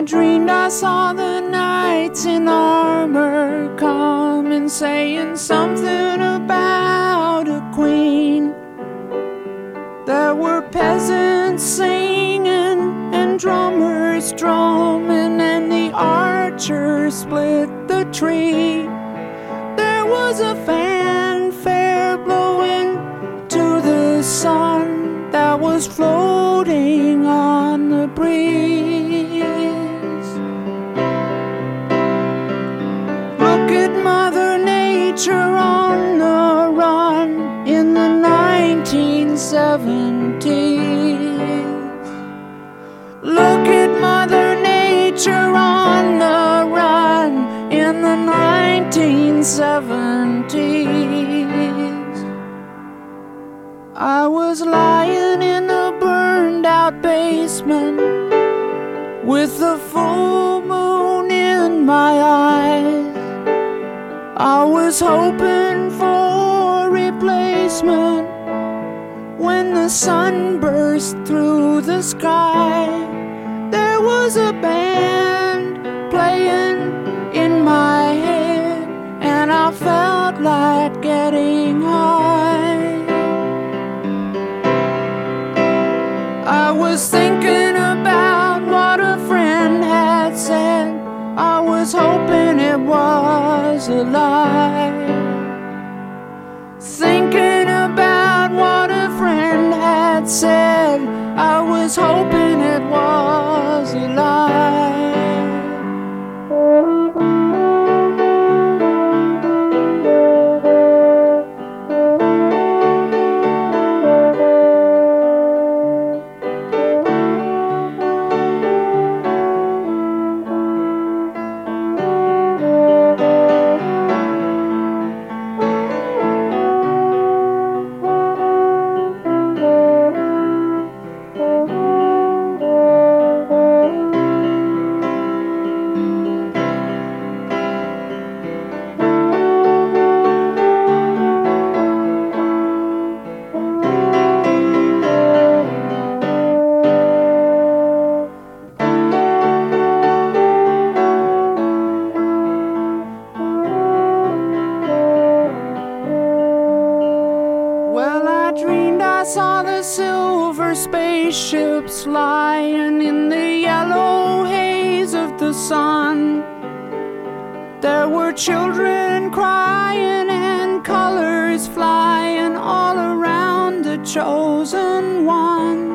dreamed I saw the knights in armor coming, saying something about a queen. There were peasants singing and drummers drumming, and the archers split the tree. There was a fanfare blowing to the sun that was floating on the breeze. Look at Mother Nature on the run in the 1970s. Look at Mother Nature on the run in the 1970s. I was lying in a burned out basement with the full moon in my eyes. I was hoping for a replacement when the sun burst through the sky. There was a band playing in my head, and I felt like getting high. I was thinking about what a friend had said. I was hoping it was a lie. Thinking about what a friend had said, I was hoping it was a lie. I saw the silver spaceships lying in the yellow haze of the sun. There were children crying and colors flying all around the chosen one.